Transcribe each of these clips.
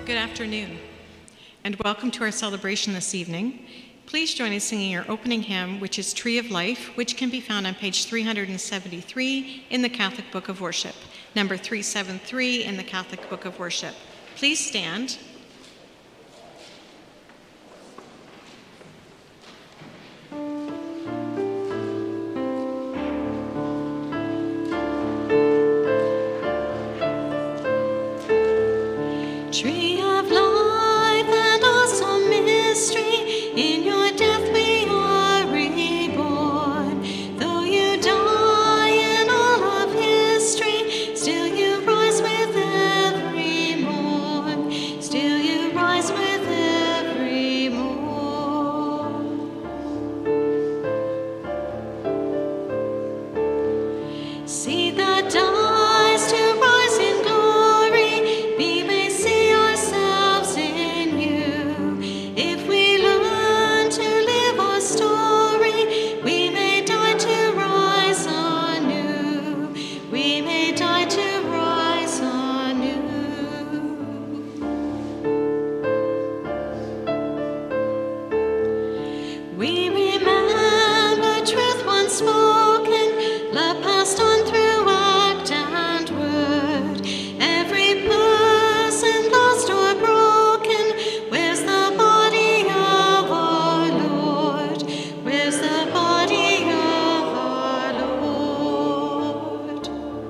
Good afternoon, and welcome to our celebration this evening. Please join us singing our opening hymn, which is Tree of Life, which can be found on page 373 in the Catholic Book of Worship, number 373 in the Catholic Book of Worship. Please stand. Tree of life and awesome mystery, in your death we are reborn. Though you die in all of history, still you rise with every morn. Still you rise with every morn. See that dies to rise in glory, we may see ourselves in you. If we learn to live our story, we may die to rise anew. We may die to rise anew. We remember truth once spoken, love passed on through act and word. Every person lost or broken, where's the body of our Lord? Where's the body of our Lord?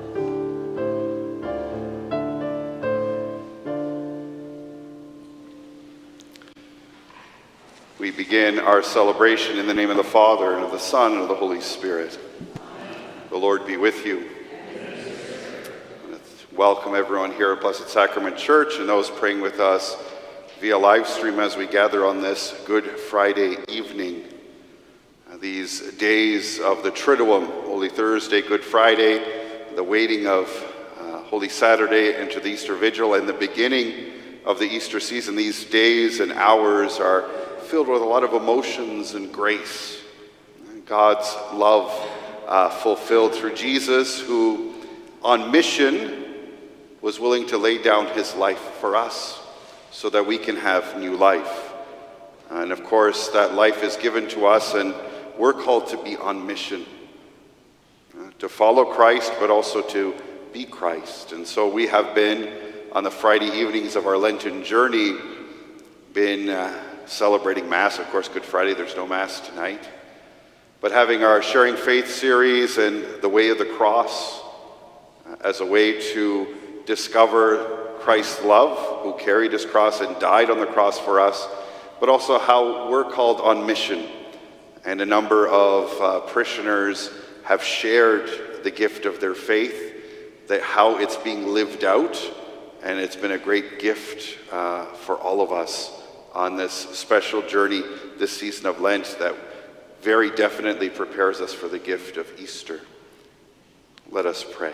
We begin our celebration in the name of the Father, and of the Son, and of the Holy Spirit. The Lord be with you. Let's welcome everyone here at Blessed Sacrament Church and those praying with us via live stream as we gather on this Good Friday evening. These days of the Triduum, Holy Thursday, Good Friday, the waiting of Holy Saturday into the Easter Vigil, and the beginning of the Easter season, these days and hours are filled with a lot of emotions and grace. God's love fulfilled through Jesus, who on mission was willing to lay down his life for us so that we can have new life. And of course, that life is given to us, and we're called to be on mission, to follow Christ, but also to be Christ. And so we have been, on the Friday evenings of our Lenten journey, been celebrating Mass. Of course, Good Friday, there's no Mass tonight. But having our Sharing Faith series and the Way of the Cross as a way to discover Christ's love, who carried his cross and died on the cross for us, but also how we're called on mission. And a number of parishioners have shared the gift of their faith, that how it's being lived out, and it's been a great gift for all of us on this special journey, this season of Lent, that very definitely prepares us for the gift of Easter. Let us pray.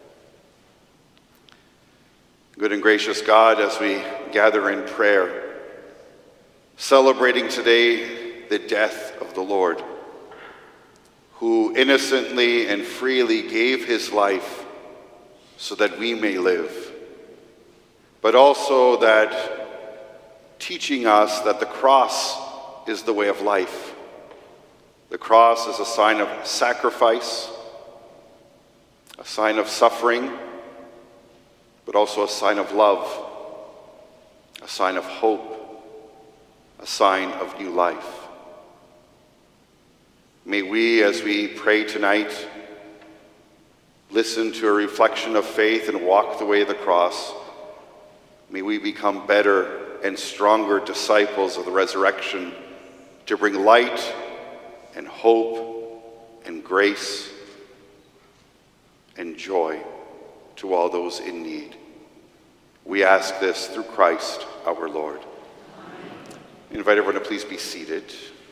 Good and gracious God, as we gather in prayer, celebrating today the death of the Lord, who innocently and freely gave his life so that we may live, but also that teaching us that the cross is the way of life. The cross is a sign of sacrifice, a sign of suffering, but also a sign of love, a sign of hope, a sign of new life. May we, as we pray tonight, listen to a reflection of faith and walk the way of the cross. May we become better and stronger disciples of the resurrection, to bring light and hope and grace and joy to all those in need. We ask this through Christ our Lord. I invite everyone to please be seated.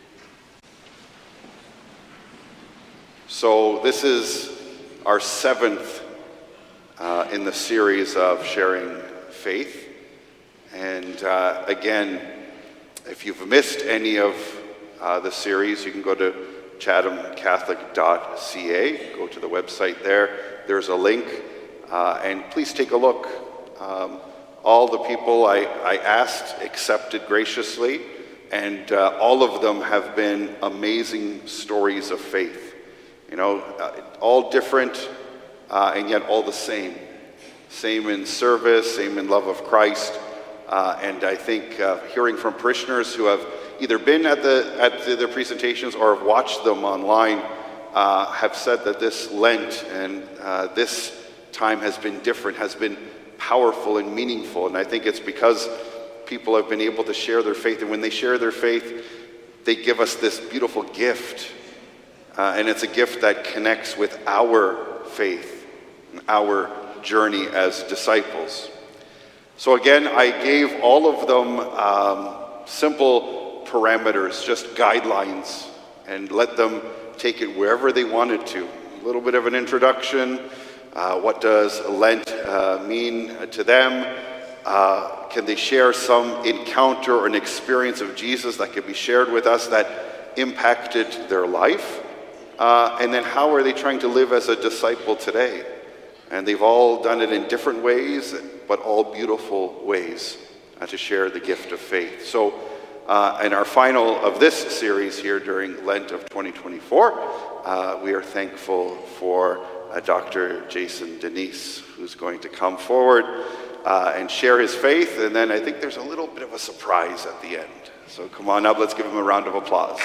So this is our seventh in the series of Sharing Faith. And again, if you've missed any of the series, you can go to chathamcatholic.ca, go to the website there. There's a link, and please take a look. All the people I asked accepted graciously, and all of them have been amazing stories of faith. All different and yet all the same. Same in service, same in love of Christ. And I think hearing from parishioners who have either been at the presentations or have watched them online have said that this Lent and this time has been different, has been powerful and meaningful. And I think it's because people have been able to share their faith. And when they share their faith, they give us this beautiful gift. And it's a gift that connects with our faith, our journey as disciples. So again, I gave all of them simple parameters, just guidelines, and let them take it wherever they wanted to. A little bit of an introduction. What does Lent mean to them? Can they share some encounter or an experience of Jesus that could be shared with us that impacted their life? And then how are they trying to live as a disciple today? And they've all done it in different ways, but all beautiful ways to share the gift of faith. So in our final of this series here during Lent of 2024, we are thankful for Dr. Jason Denise, who's going to come forward and share his faith. And then I think there's a little bit of a surprise at the end. So come on up, let's give him a round of applause.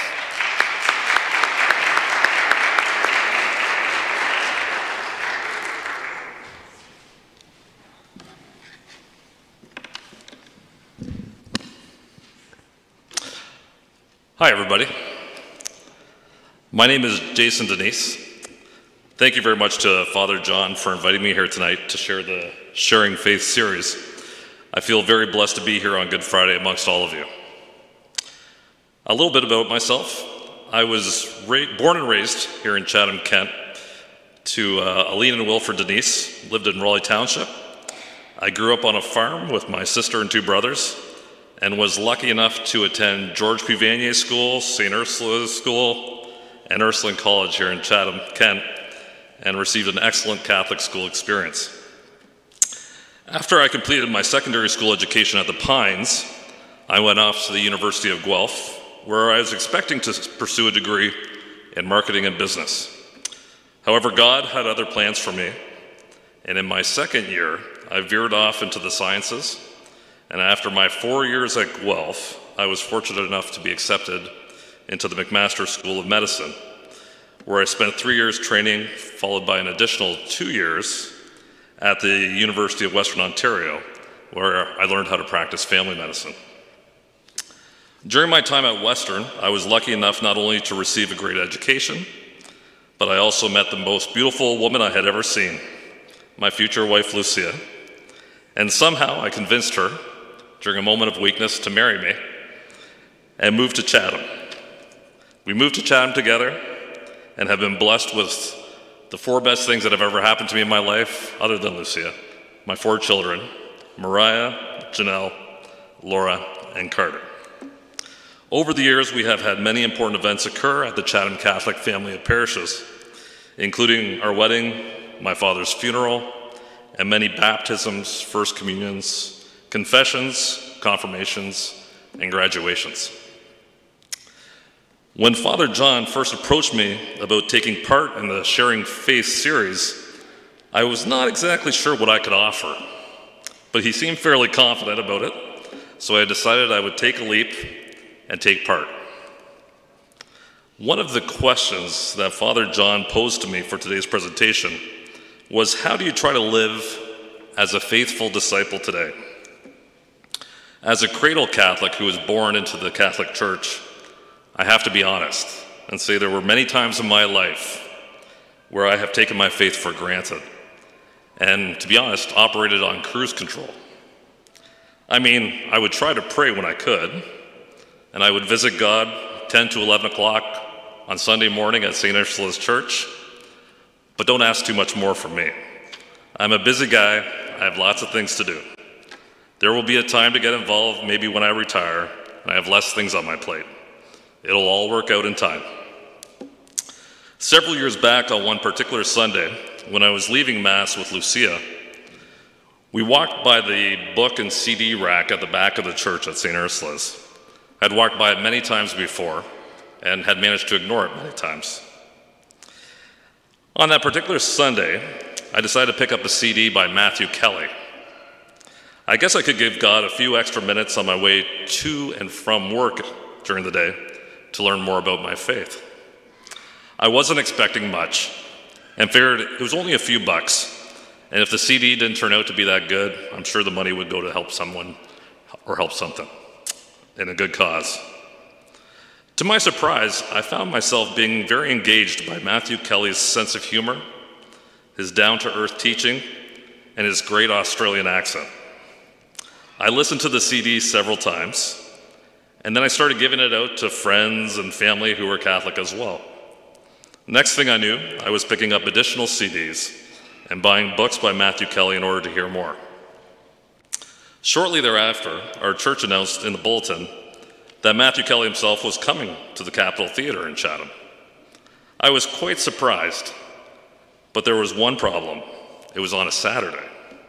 Hi, everybody. My name is Jason Denise. Thank you very much to Father John for inviting me here tonight to share the Sharing Faith series. I feel very blessed to be here on Good Friday amongst all of you. A little bit about myself. I was born and raised here in Chatham, Kent, to Aline and Wilfred Denise, lived in Raleigh Township. I grew up on a farm with my sister and two brothers, and was lucky enough to attend George P. Vanier School, St. Ursula's School, and Ursuline College here in Chatham, Kent, and received an excellent Catholic school experience. After I completed my secondary school education at the Pines, I went off to the University of Guelph, where I was expecting to pursue a degree in marketing and business. However, God had other plans for me, and in my second year, I veered off into the sciences. And after my 4 years at Guelph, I was fortunate enough to be accepted into the McMaster School of Medicine, where I spent 3 years training, followed by an additional 2 years at the University of Western Ontario, where I learned how to practice family medicine. During my time at Western, I was lucky enough not only to receive a great education, but I also met the most beautiful woman I had ever seen, my future wife, Lucia. And somehow I convinced her, during a moment of weakness, to marry me and move to Chatham. We moved to Chatham together and have been blessed with the 4 best things that have ever happened to me in my life, other than Lucia: my 4 children, Mariah, Janelle, Laura, and Carter. Over the years, we have had many important events occur at the Chatham Catholic family of parishes, including our wedding, my father's funeral, and many baptisms, first communions, confessions, confirmations, and graduations. When Father John first approached me about taking part in the Sharing Faith series, I was not exactly sure what I could offer, but he seemed fairly confident about it, so I decided I would take a leap and take part. One of the questions that Father John posed to me for today's presentation was, how do you try to live as a faithful disciple today? As a cradle Catholic who was born into the Catholic Church, I have to be honest and say there were many times in my life where I have taken my faith for granted and, to be honest, operated on cruise control. I mean, I would try to pray when I could, and I would visit God 10 to 11 o'clock on Sunday morning at St. Ursula's Church, but don't ask too much more from me. I'm a busy guy. I have lots of things to do. There will be a time to get involved, maybe when I retire, and I have less things on my plate. It'll all work out in time. Several years back on one particular Sunday, when I was leaving Mass with Lucia, We walked by the book and CD rack at the back of the church at St. Ursula's. I'd walked by it many times before and had managed to ignore it many times. On that particular Sunday, I decided to pick up a CD by Matthew Kelly. I guess I could give God a few extra minutes on my way to and from work during the day to learn more about my faith. I wasn't expecting much and figured it was only a few bucks, and if the CD didn't turn out to be that good, I'm sure the money would go to help someone or help something in a good cause. To my surprise, I found myself being very engaged by Matthew Kelly's sense of humor, his down-to-earth teaching, and his great Australian accent. I listened to the CD several times, and then I started giving it out to friends and family who were Catholic as well. Next thing I knew, I was picking up additional CDs and buying books by Matthew Kelly in order to hear more. Shortly thereafter, our church announced in the bulletin that Matthew Kelly himself was coming to the Capitol Theatre in Chatham. I was quite surprised, but there was one problem. It was on a Saturday.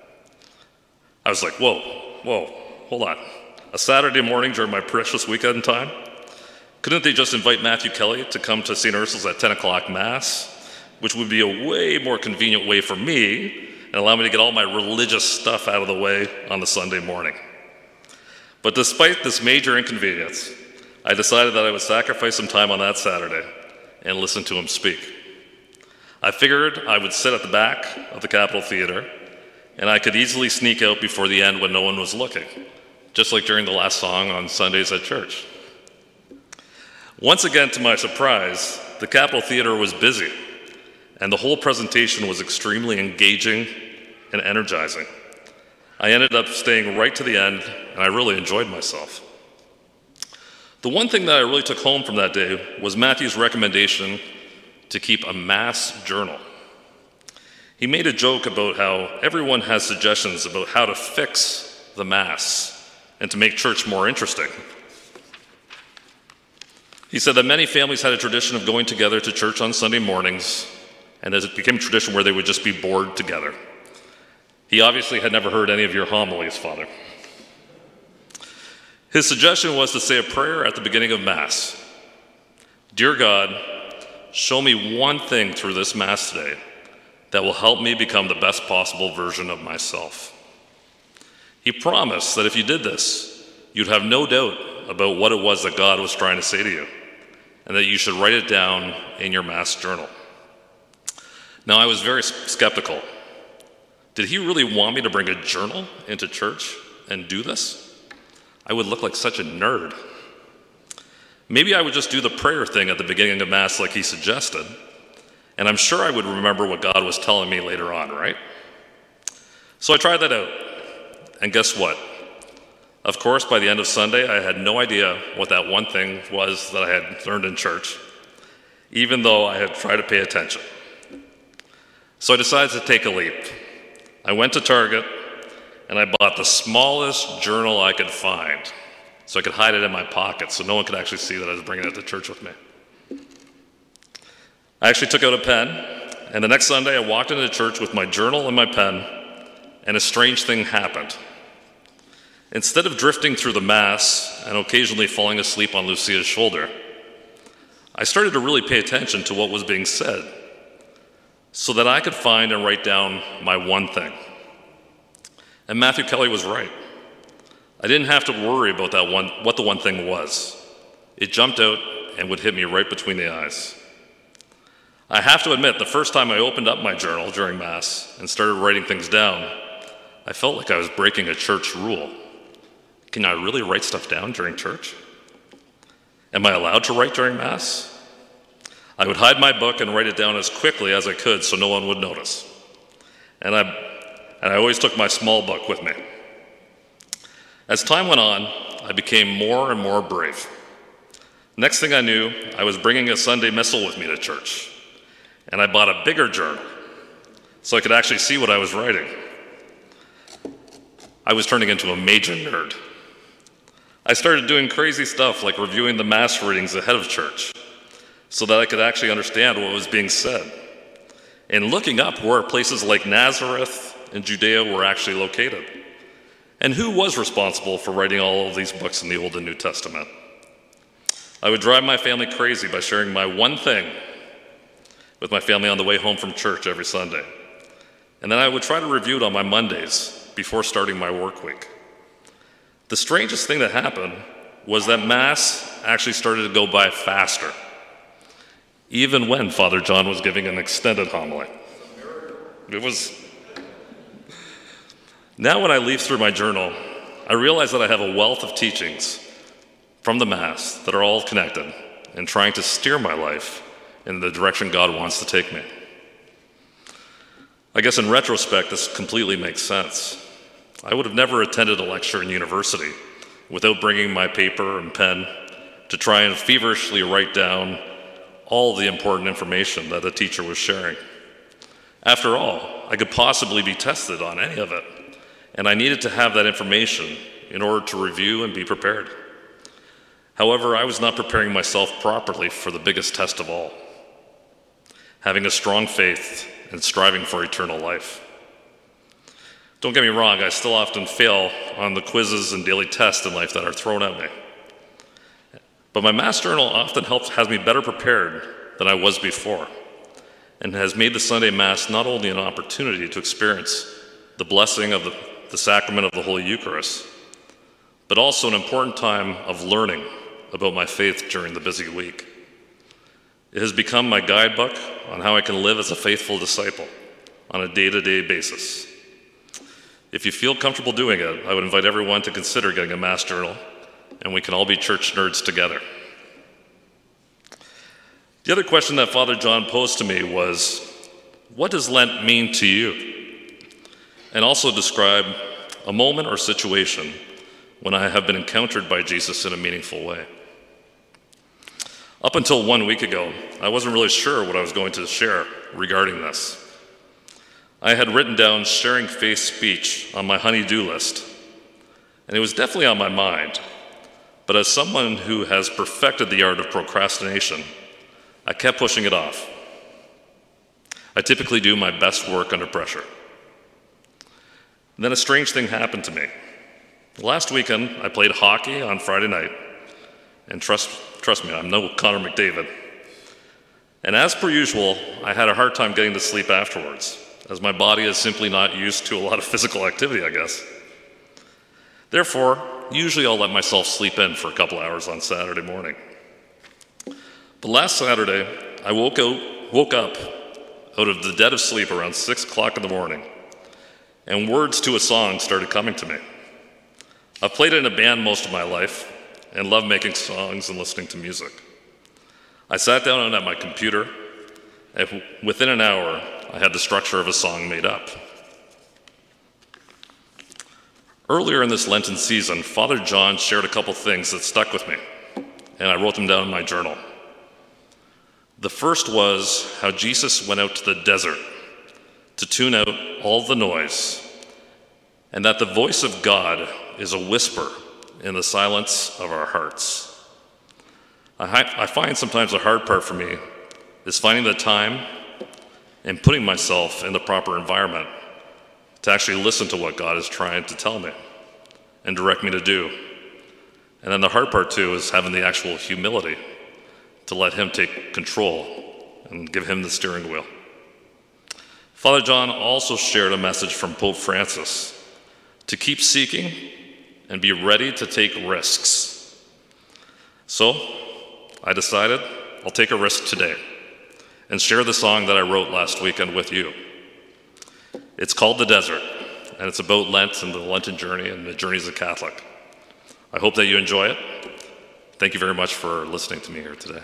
I was like, whoa, hold on. A Saturday morning during my precious weekend time? Couldn't they just invite Matthew Kelly to come to St. Ursula's at 10 o'clock Mass, which would be a way more convenient way for me and allow me to get all my religious stuff out of the way on the Sunday morning? But despite this major inconvenience, I decided that I would sacrifice some time on that Saturday and listen to him speak. I figured I would sit at the back of the Capitol Theatre, and I could easily sneak out before the end when no one was looking, just like during the last song on Sundays at church. Once again, to my surprise, the Capitol Theatre was busy, and the whole presentation was extremely engaging and energizing. I ended up staying right to the end, and I really enjoyed myself. The one thing that I really took home from that day was Matthew's recommendation to keep a Mass journal. He made a joke about how everyone has suggestions about how to fix the Mass and to make church more interesting. He said that many families had a tradition of going together to church on Sunday mornings, and as it became a tradition where they would just be bored together. He obviously had never heard any of your homilies, Father. His suggestion was to say a prayer at the beginning of Mass. Dear God, show me one thing through this Mass today that will help me become the best possible version of myself. He promised that if you did this, you'd have no doubt about what it was that God was trying to say to you, and that you should write it down in your Mass journal. Now, I was very skeptical. Did he really want me to bring a journal into church and do this? I would look like such a nerd. Maybe I would just do the prayer thing at the beginning of Mass like he suggested, and I'm sure I would remember what God was telling me later on, right? So I tried that out, and guess what? Of course, by the end of Sunday, I had no idea what that one thing was that I had learned in church, even though I had tried to pay attention. So I decided to take a leap. I went to Target, and I bought the smallest journal I could find, so I could hide it in my pocket so no one could actually see that I was bringing it to church with me. I actually took out a pen, and the next Sunday I walked into church with my journal and my pen, and a strange thing happened. Instead of drifting through the Mass and occasionally falling asleep on Lucia's shoulder, I started to really pay attention to what was being said so that I could find and write down my one thing. And Matthew Kelly was right. I didn't have to worry about what the one thing was. It jumped out and would hit me right between the eyes. I have to admit, the first time I opened up my journal during Mass and started writing things down, I felt like I was breaking a church rule. Can I really write stuff down during church? Am I allowed to write during Mass? I would hide my book and write it down as quickly as I could so no one would notice. And I always took my small book with me. As time went on, I became more and more brave. Next thing I knew, I was bringing a Sunday Missal with me to church. And I bought a bigger journal so I could actually see what I was writing. I was turning into a major nerd. I started doing crazy stuff like reviewing the Mass readings ahead of church so that I could actually understand what was being said, and looking up where places like Nazareth in Judea were actually located, and who was responsible for writing all of these books in the Old and New Testament. I would drive my family crazy by sharing my one thing with my family on the way home from church every Sunday. And then I would try to review it on my Mondays before starting my work week. The strangest thing that happened was that Mass actually started to go by faster, even when Father John was giving an extended homily. Now when I leaf through my journal, I realize that I have a wealth of teachings from the Mass that are all connected and trying to steer my life in the direction God wants to take me. I guess in retrospect, this completely makes sense. I would have never attended a lecture in university without bringing my paper and pen to try and feverishly write down all the important information that the teacher was sharing. After all, I could possibly be tested on any of it, and I needed to have that information in order to review and be prepared. However, I was not preparing myself properly for the biggest test of all, having a strong faith and striving for eternal life. Don't get me wrong, I still often fail on the quizzes and daily tests in life that are thrown at me. But my Mass journal often has me better prepared than I was before, and has made the Sunday Mass not only an opportunity to experience the blessing of the sacrament of the Holy Eucharist, but also an important time of learning about my faith during the busy week. It has become my guidebook on how I can live as a faithful disciple on a day-to-day basis. If you feel comfortable doing it, I would invite everyone to consider getting a Mass journal, and we can all be church nerds together. The other question that Father John posed to me was, what does Lent mean to you? And also describe a moment or situation when I have been encountered by Jesus in a meaningful way. Up until 1 week ago, I wasn't really sure what I was going to share regarding this. I had written down sharing faith speech on my honey-do list, and it was definitely on my mind. But as someone who has perfected the art of procrastination, I kept pushing it off. I typically do my best work under pressure. And then a strange thing happened to me. Last weekend, I played hockey on Friday night, and trust me, I'm no Connor McDavid. And as per usual, I had a hard time getting to sleep afterwards, as my body is simply not used to a lot of physical activity, I guess. Therefore, usually I'll let myself sleep in for a couple hours on Saturday morning. But last Saturday, I woke up out of the dead of sleep around 6 o'clock in the morning, and words to a song started coming to me. I've played in a band most of my life and love making songs and listening to music. I sat down at my computer, and within an hour, I had the structure of a song made up. Earlier in this Lenten season, Father John shared a couple things that stuck with me, and I wrote them down in my journal. The first was how Jesus went out to the desert to tune out all the noise, and that the voice of God is a whisper in the silence of our hearts. I find sometimes the hard part for me is finding the time and putting myself in the proper environment to actually listen to what God is trying to tell me and direct me to do. And then the hard part too is having the actual humility to let Him take control and give Him the steering wheel. Father John also shared a message from Pope Francis to keep seeking and be ready to take risks. So I decided I'll take a risk today and share the song that I wrote last weekend with you. It's called The Desert, and it's about Lent and the Lenten journey and the journey as a Catholic. I hope that you enjoy it. Thank you very much for listening to me here today.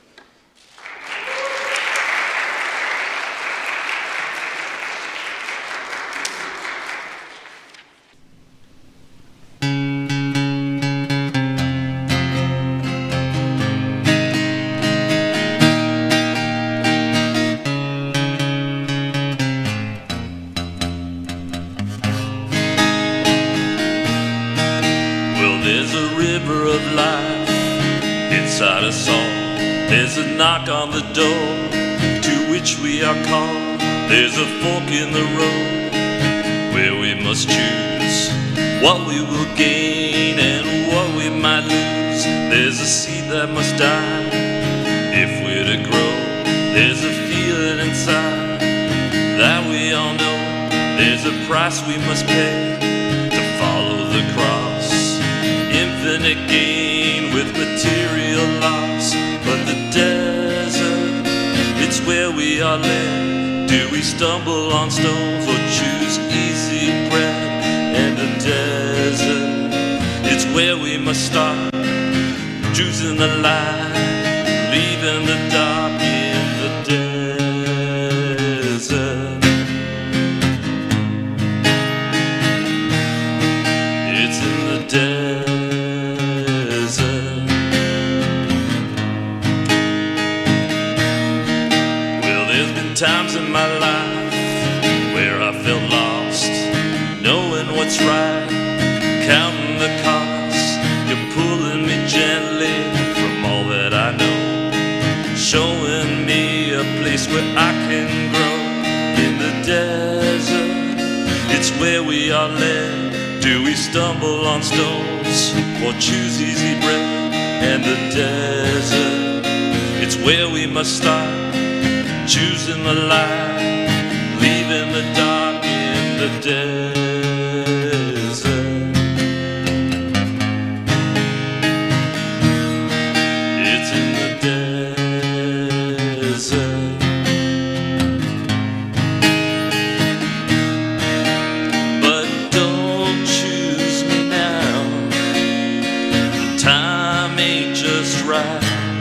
There's a knock on the door to which we are called. There's a fork in the road where we must choose what we will gain and what we might lose. There's a seed that must die if we're to grow. There's a feeling inside that we all know. There's a price we must pay to follow the cross. Infinite gain with material loss. But the desert, it's where we are led. Do we stumble on stones or choose easy bread? And the desert, it's where we must start. Choosing the light, leaving the dark in the desert. It's in the desert. Well, there's been times in my life where I felt lost, knowing what's right, counting the cost. You're pulling me gently from all that I know, showing me a place where I can grow. In the desert, it's where we are led. Do we stumble on stones or choose easy bread? And the desert, it's where we must start. Choosing the light, leaving the dark in the desert. It's in the desert. But don't choose me now. The time ain't just right.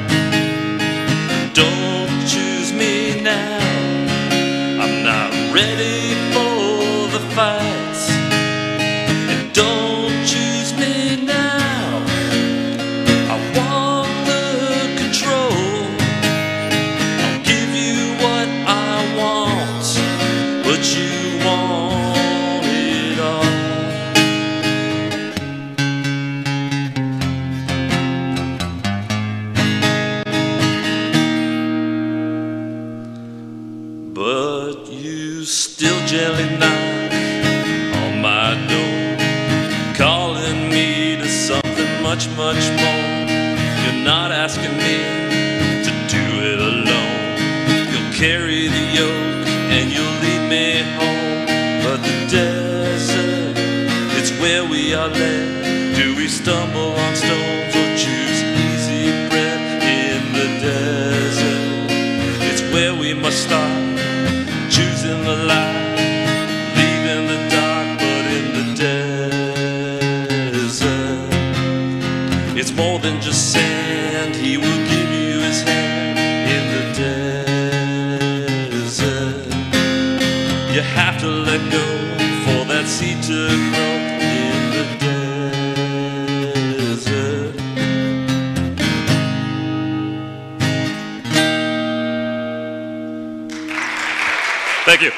Don't choose me now. I'm not ready for the fights. And don't choose me now. I want the control. I'll give you what I want, but you want it all. But you still gently knock on my door, calling me to something much, much more. You're not asking me to do it alone. You'll carry the yoke and you'll lead me home. But the desert, it's where we are led. Do we stumble on stones or choose easy bread? In the desert, it's where we must start. Choosing the light, leaving the dark. But in the desert, it's more than just sand. He will give you his hand. In the desert, you have to let go for that seed to grow. In the desert. Thank you.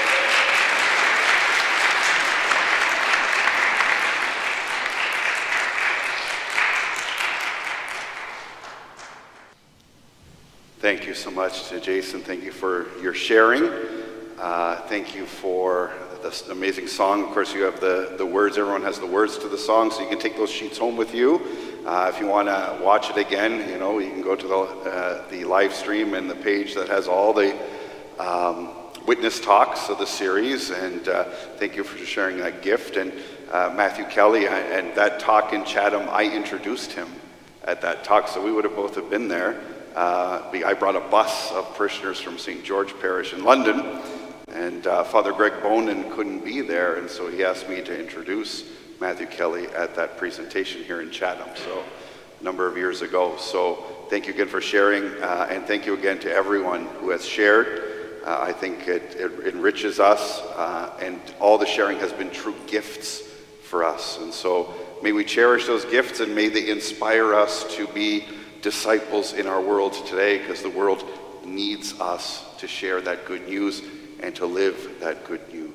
Thank you so much to Jason. Thank you for your sharing. Thank you for this amazing song. Of course, you have the words. Everyone has the words to the song, so you can take those sheets home with you. If you want to watch it again, you can go to the live stream and the page that has all the witness talks of the series. And thank you for sharing that gift. And Matthew Kelly, and that talk in Chatham, I introduced him at that talk, so we would have both have been there. I brought a bus of parishioners from St. George Parish in London, and Father Greg Bonin couldn't be there, and so he asked me to introduce Matthew Kelly at that presentation here in Chatham, so a number of years ago. So thank you again for sharing, and thank you again to everyone who has shared. I think it enriches us, and all the sharing has been true gifts for us. And so may we cherish those gifts, and may they inspire us to be disciples in our world today, because the world needs us to share that good news and to live that good news.